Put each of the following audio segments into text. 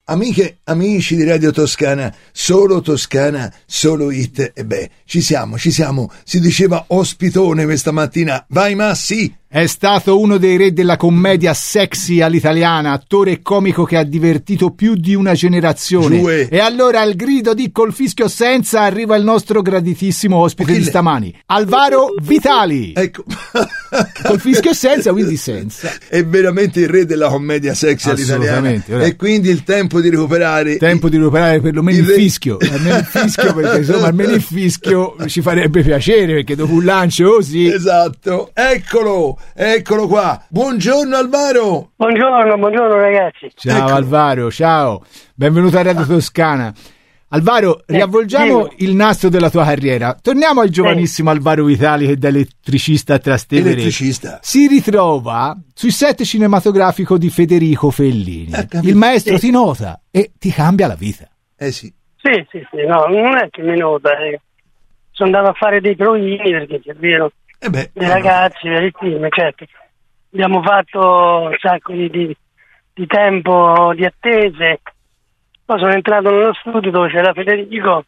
Amiche, amici di Radio Toscana, solo hit. E beh, ci siamo, si diceva ospitone questa mattina. Vai Massi! È stato uno dei re della commedia sexy all'italiana, attore e comico che ha divertito più di una generazione. Giue. E allora al grido di col fischio senza arriva il nostro graditissimo ospite di stamani, Alvaro Vitali. Ecco. Col fischio senza, quindi senza. È veramente il re della commedia sexy all'italiana. E quindi il tempo di recuperare. Perlomeno il fischio. Almeno il fischio, perché insomma almeno il fischio ci farebbe piacere, perché dopo un lancio così. Esatto. Eccolo qua. Buongiorno Alvaro. Buongiorno ragazzi. Ciao Alvaro, ciao. Benvenuto a Radio Toscana. Alvaro, riavvolgiamo il nastro della tua carriera. Torniamo al giovanissimo Alvaro Vitali che da elettricista a Trastevere si ritrova sui set cinematografico di Federico Fellini. Il maestro ti nota e ti cambia la vita. Sì. Sì, no, non è che mi nota. Sono andato a fare dei provini perché servivano dei ragazzi per il film, certo. Abbiamo fatto un sacco di tempo di attese. Poi sono entrato nello studio dove c'era Federico,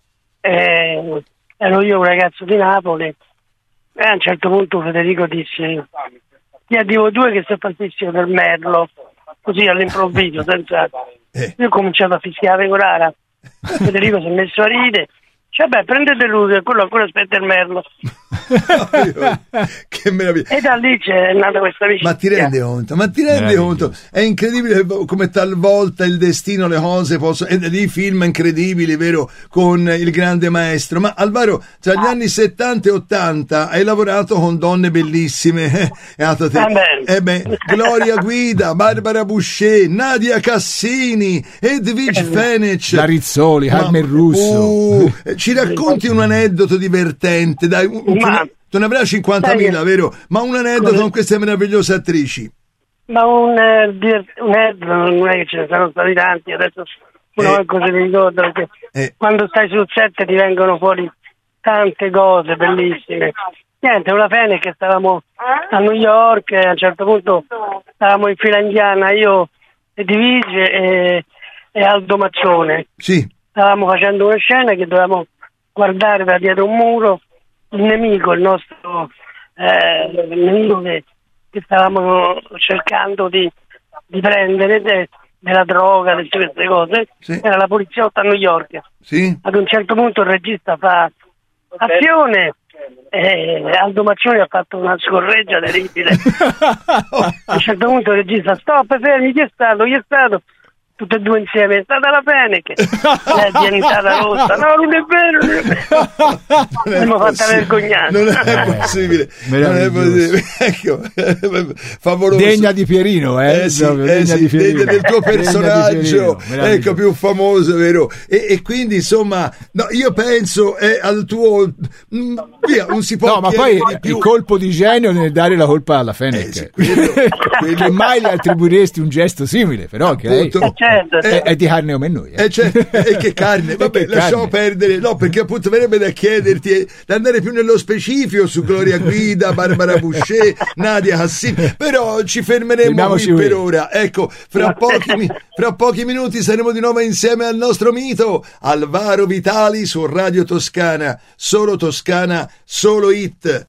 ero io un ragazzo di Napoli, e a un certo punto Federico disse: ti addivo due che sei partissimo per Merlo, così all'improvviso, senza... Io ho cominciato a fischiare con rara. Federico si è messo a ridere. Cioè, prendete lui, quello ancora aspetta il Merlo. Che meraviglia. E da lì c'è nata questa vicenda. Ma ti rendi conto? È incredibile come talvolta il destino, le cose possono... E di film incredibili, vero? Con il grande maestro. Ma Alvaro, tra gli anni 70 e 80 hai lavorato con donne bellissime. Gloria Guida, Barbara Boucher, Nadia Cassini, Edwige Fenech, la Rizzoli, Carmen Russo. Ci racconti un aneddoto divertente, dai, tu ne avrai 50.000, vero? Ma un aneddoto con queste meravigliose attrici. Ma un aneddoto non è che ce ne sono stati tanti, adesso uno se li ricorda, perché quando stai sul set ti vengono fuori tante cose bellissime. Niente, una Fene che stavamo a New York, a un certo punto stavamo in fila indiana, io e Divige e Aldo Maccione. Sì. Stavamo facendo una scena che dovevamo guardare da dietro un muro il nemico, il nostro nemico che stavamo cercando di prendere della droga, di queste cose. Sì. Era la poliziotta a New York. Sì. Ad un certo punto il regista fa azione e Aldo Maccione ha fatto una scorreggia terribile. A un certo punto il regista: stop, fermi, chi è stato? Tutte e due insieme, è stata la Fenech, è diventata rossa. No, non è vero. L'abbiamo fatta vergognare. Non è possibile. Ecco, favoloso. Degna di Pierino, degna del tuo personaggio, ecco, più famoso, vero? E quindi insomma, no, io penso al tuo via, non si può. No, ma poi più... il colpo di genio nel dare la colpa alla Fenech. Che mai le attribuiresti un gesto simile, però che lei è di carne come noi. E che carne? Vabbè, lasciamo perdere. No, perché appunto verrebbe da chiederti di andare più nello specifico su Gloria Guida, Barbara Boucher, Nadia Cassini, però ci fermeremo qui per ora. Ecco, fra pochi minuti saremo di nuovo insieme al nostro mito Alvaro Vitali su Radio Toscana, solo hit.